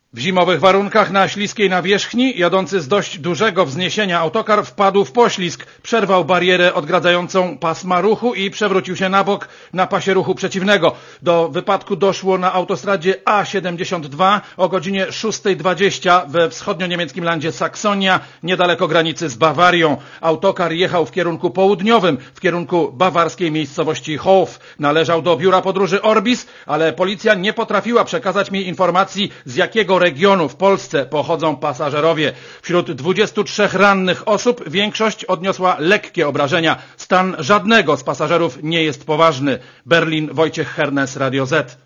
W zimowych warunkach na śliskiej nawierzchni jadący z dość dużego wzniesienia autokar wpadł w poślizg, przerwał barierę odgradzającą pasma ruchu i przewrócił się na bok na pasie ruchu przeciwnego. Do wypadku doszło na autostradzie A72 o godzinie 6:20 we wschodnio-niemieckim landzie Saksonia, niedaleko granicy z Bawarią. Autokar jechał w kierunku południowym, w kierunku bawarskiej miejscowości Hof. Należał do biura podróży Orbis, ale policja nie potrafiła przekazać mi informacji, z jakiego regionu w Polsce pochodzą pasażerowie. Wśród 23 rannych osób większość odniosła lekkie obrażenia. Stan żadnego z pasażerów nie jest poważny. Berlin, Wojciech Hernes, Radio Z.